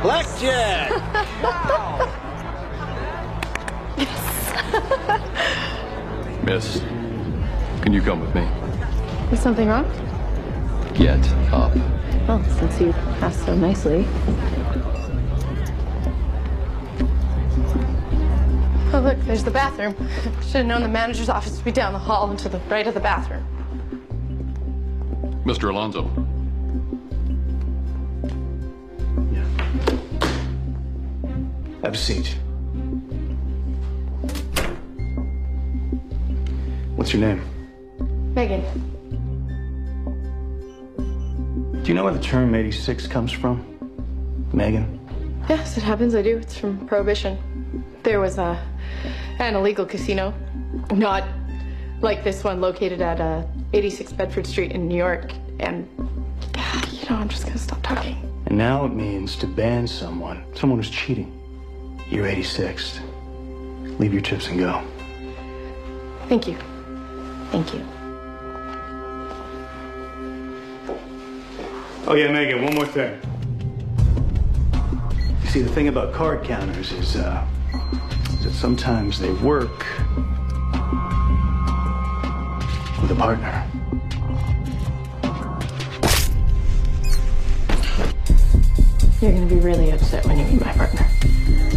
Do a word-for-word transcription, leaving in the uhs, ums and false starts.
Blackjack! Wow! Miss, can you come with me? Is something wrong? Get up. Well, since you asked so nicely. Oh, look, there's the bathroom. Should have known the manager's office would be down the hall and to the right of the bathroom. Mister Alonzo. Yeah. Have a seat. What's your name? Megan. Do you know where the term eighty-six comes from? Megan? Yes, it happens. I do. It's from Prohibition. There was a, an illegal casino, not like this one located at uh, eighty-six Bedford Street in New York. And, you know, I'm just going to stop talking. And now it means to ban someone, someone who's cheating. You're eighty-sixth. Leave your chips and go. Thank you. Thank you. Oh, yeah, Megan, one more thing. You see, the thing about card counters is, uh, is that sometimes they work with a partner. You're going to be really upset when you meet my partner.